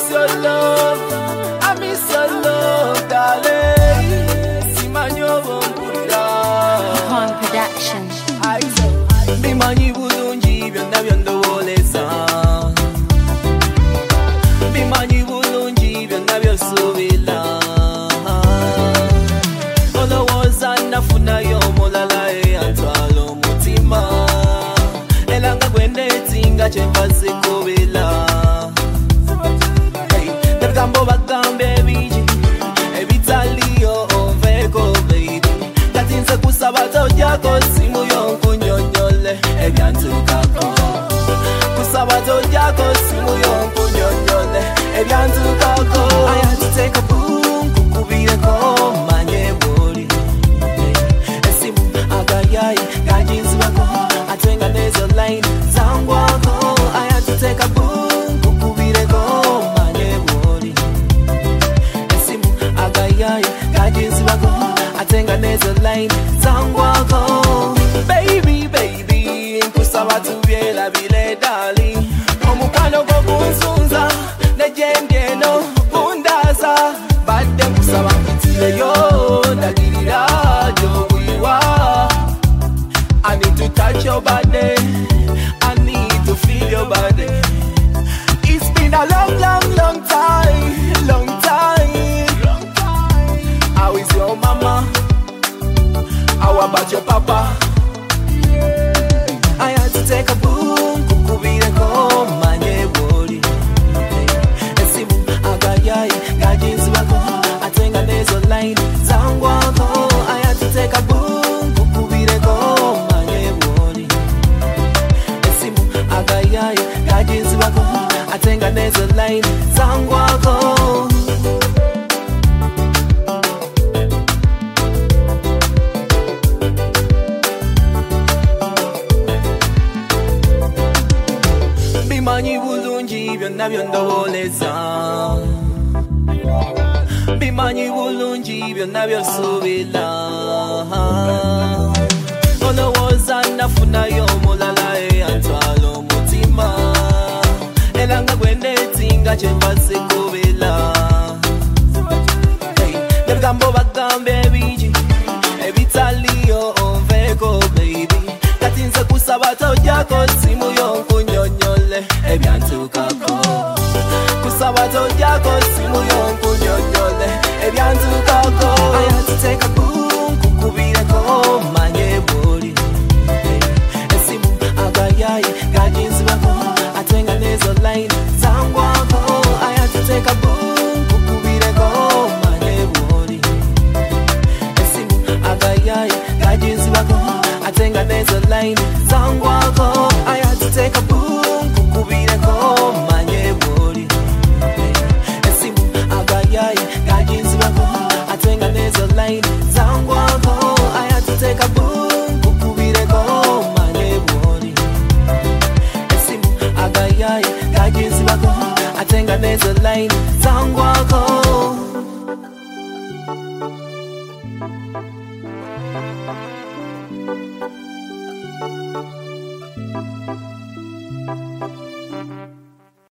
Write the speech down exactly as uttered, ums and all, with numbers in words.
miss your love, I miss your love, darling. Simanyobo mpulira On production. bimanyi bulungi byonna byondowoleza, bimanyi bulungi byonna byosuubira, olowooza nafunayo omulala eyantwala omutima, era nga gwe ndeetinga kyenva zikubira. Ebigambo bagamba ebingi ebitaliyo onveeko baby, kati nze kusaba tojjako simu yonkunyonyole ebyantukako, kusaba tojjako simu yonkunyonyole ebyantukako. I had to take a boom kukubireko manye boli esimu agayayi gajinzibako atenga nezo line zangwako. I had to take a boom kukubireko manye boli esimu agayayi gajinzibako atenga nezo line zangwako. Baby, baby, nkusaba tubyelabire darling, omukwano gwo gunsunza nejendyeno bundaza, badde nkusaba mpitireyo ndagirira gyobwiwa. I need to touch your body, I need to feel your body. It's been a long, long, long time, long time. How is your mama? How about your papa? I had to take a boom kukubireko manye boli esimu agayayi gajinzibako atenga nezo line zangwako. I had to take a boom kukubireko manye boli esimu agayayi gajinzibako atenga nezo line zangwako. Bimanyi bulungi byonna byondowoleza, bimanyi bulungi byonna byosuubira, olowooza nafunayo omulala eyantwala omutima, era nga gwe ndeetinga kyenva zikubira. Ebigambo bagamba ebingi ebitaliyo onveeko baby, kati nze kusaba tojjako simu yonkunyonyole ebyantukako, kusaba tojjako simu yonkunyonyole ebyantukako. I had to take a boom kukubireko manye boli esimu agayayi gajinzibako atenga nezo line zangwako. I had to take a boom kukubireko manye boli esimu agayayi gajinzibako atenga nezo line zangwako. I had to take a boom kukubireko manye boli esimu agayayi gajinzibako atenga nezo line zangwako. I had to take a boom kukubireko manye boli esimu agayayi gajinzibako atenga nezo line zangwako.